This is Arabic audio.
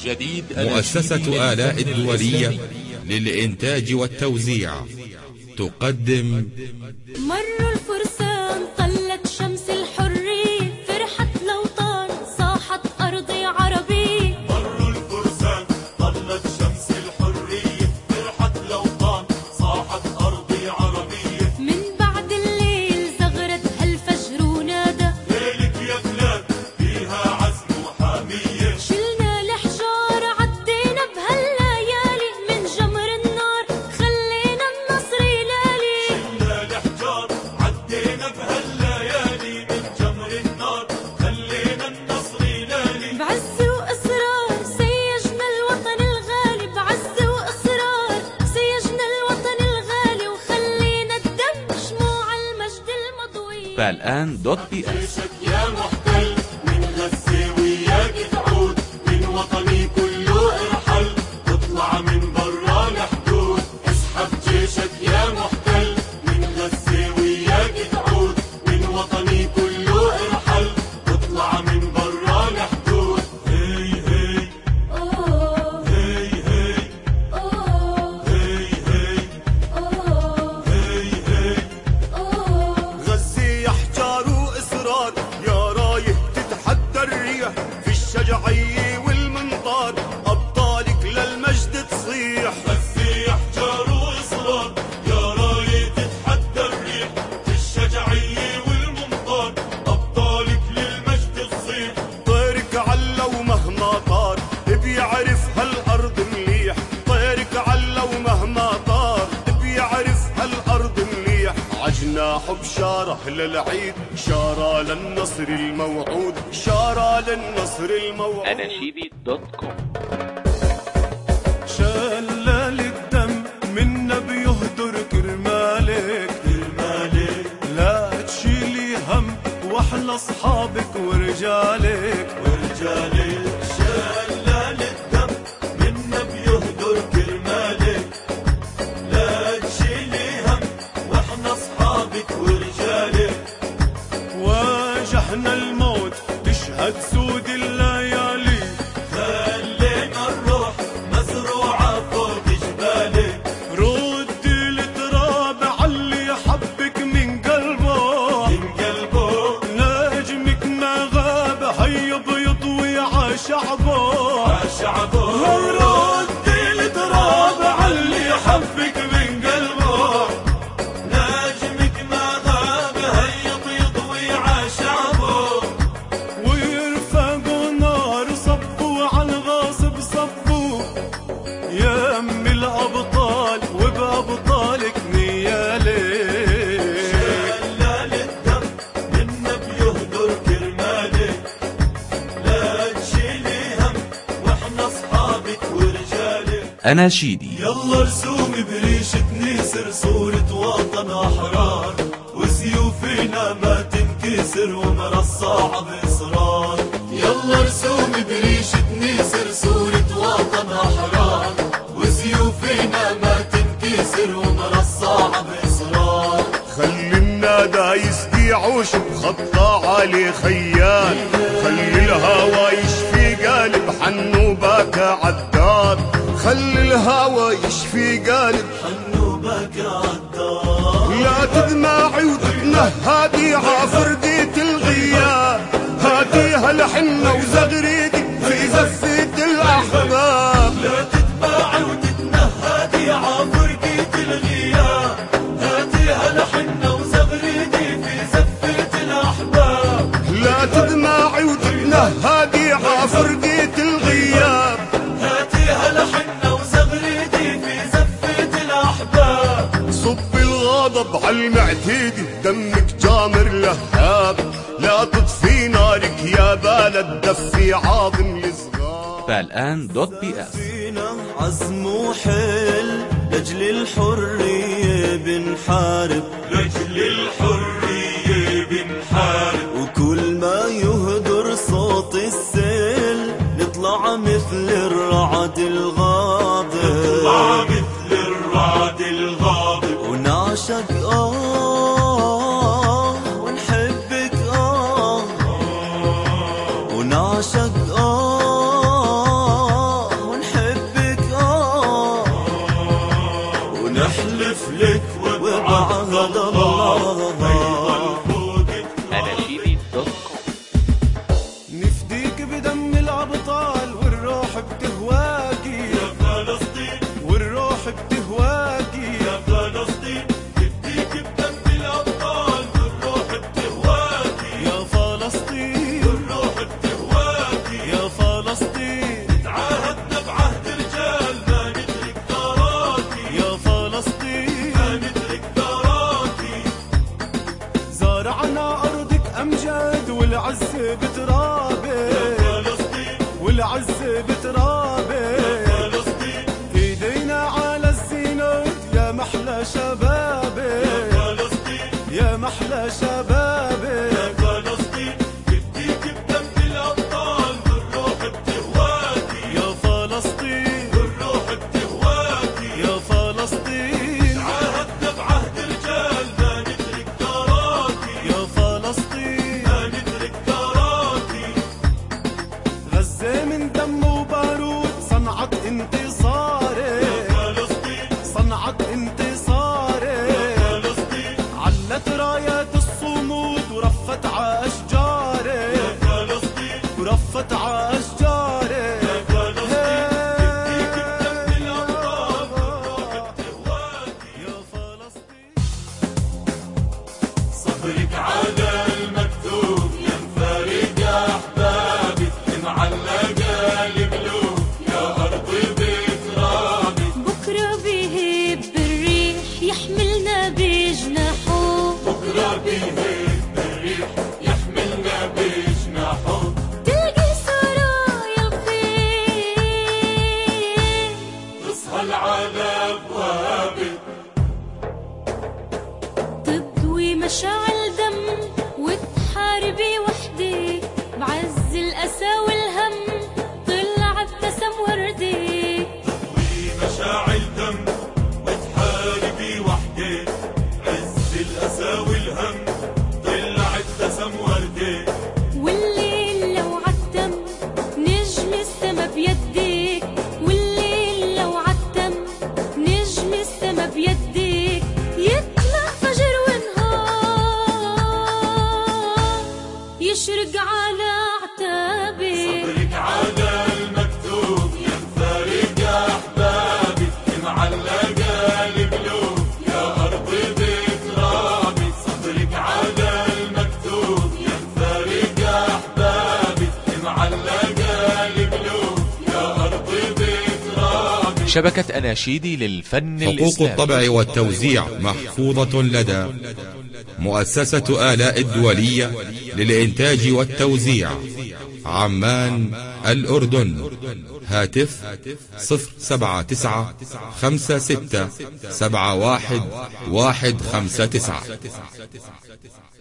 مؤسسة آلاء الدولية للإنتاج والتوزيع تقدم مروا الفرسان طلت شمس الحرية، فرحت الأوطان صاحت أرضي عربية. مروا الفرسان طلت شمس الحرية، فرحت الأوطان صاحت أرضي عربية. من بعد الليل زغرت هالفجر ونادى ليلك يا بلاد فيها عزم وحامية. شلنا الحجار عدينا بهالليالي، من جمر النار خلينا النصر يلالي. شلنا الحجار عدينا بهالليالي، من جمر النار خلينا النصر يلالي. بعز وإصرار سيجنا الوطن الغالي، بعز وإصرار سيجنا الوطن الغالي، وخلينا الدم شموع المجد المضوي. فالآن دوت بي اس. جيشك يا محتل من غزة وياك تعود، من وطني كله ارحل واطلع من برا الحدود. اسحب جيشك يا محتل من غزة وياك تعود، من وطني كله ارحل واطلع من برا الحدود. هي هي أوه هي هي أوه هي هي أوه هي هي. أوه. غزة يا حجار وإصرار، يا رايح تتحدى الريح في الشجعية والمنطار، أبطالك للمجد تصيح. غزة يا حجار وإصرار، يا رايح تتحدى الريح في الشجعية والمنطار، أبطالك للمجد تصيح. طيرك علّا ومهما طار بيعرف هالأرض مليح، طيرك علّا ومهما طار بيعرف هالأرض مليح. عجناح بشارة للعيد، شارة للنصر الموعود، شارة للنصر الموعود. أناشيدي دوت كوم. شلال الدم منا بيهدر كرمالك كرمالك، لا تشيلي هم واحلى اصحابك ورجالك ورجالك. شلال الدم منا بيهدر كرمالك، لا تشيلي هم واحنا اصحابك ورجالك. واجهنا الموت تشهد سود الليالي، خلينا الروح مزروعة فوق جبالك. رد التراب علي حبك من قلبه من قلبه، نجمك ما غاب هيا بيضوي عشعبه عشعبه. رد التراب علي حبك من قلبه، نجمك ما غاب هيا بيضوي عشعبه. ويرفقوا نار صبوا على الغاصب صبوا، يا ام الابطال وبابطالك نيالك. شلال الدم منا بيهدر كرمالك، لا تشيلي هم واحنا اصحابك ورجالك. أناشيدي. يلا رسوم بريشة نسر صورة وطن أحرار، وسيوفنا ما تنكسر ومرصعة بإصرار. يلا رسوم بريشة نسر صورة وطن أحرار، وسيوفنا ما تنكسر ومرصعة بإصرار. خلي النادى يسقي عوش بخطة عالي خيال، خلي الهوى يشفي قلب حنوبك عالدار، خلي الهوى يشفي قلب حنوبك عالدار. لا تدمعي وتتنهدي عفردية الغياب، هاتي هالحنة وزغريدي في زفة الأحباب. لا تدمعي وتتنهدي عفردية الغياب، هاتي هالحنة وزغريدي في زفة الأحباب. لا تدمعي وتتنهدي عفردية الغياب، هاتي هالحنة وزغريدي في زفة الأحباب. صب الغضب عالمعتيدي دمك جامر لهاب، لا تطفي نارك يا بلد دفي عاظم الصغار. فالآن دوت بي اس. فينا عزم وحيل لأجل الحرية بنحارب، لأجل الحرية بنحارب. وكل ما يهدر صوت السيل نطلع مثل الرعد الغاضب، نطلع مثل الرعد الغاضب. ونعشق ونحبك ونعشق بترابي والعز بترابي ايدينا على الزينات يا محلى شبابي يا محلى شبابي يا فلسطين بديك بدم الأبطال بالروح بتهواكي يا فلسطين بالروح بتهواكي يا فلسطين عاهدنا بعهد رجال ما ندرك داراكي يا فلسطين ما ندرك داراكي غزة من دم وبارود صنعت انتصاري صنعت انتصاري علت رايات الصمود ورفت ع أشجاري ورفت ع أشجاري يا فلسطين صبرك على المكتوب يا مفارق أحبابي معلقة القلوب يا أرض بترابي بكرة بيهب الريح يحملنا بجناحه بكرة بيهب الريح يحملنا بجناحه تلقي سرايا الخيل تصهل على أبوابك تضوي مشاعل دم وتحاربي وحدي بعز الأسى والهم طلع ابتسم وردي مشاعل دم وتحاربي وحدك عز الأسى والهم طلع ابتسم وردك والليل لو عالدم نجم السما بيدك والليل لو عالدم نجم السما بيدك يطلع فجر ونهار يشرق على عتابك صبرك على المكتوب يا مفارق أحبابي معلقة القلوب يا أرض بترابي صبرك على المكتوب يا مفارق أحبابي معلقة القلوب يا أرض بترابي. شبكة أناشيدي للفن حقوق الإسلامي. الطبع والتوزيع محفوظة لدى مؤسسة آلاء الدولية للإنتاج والتوزيع، عمان، الأردن. هاتف 079 56 71 159.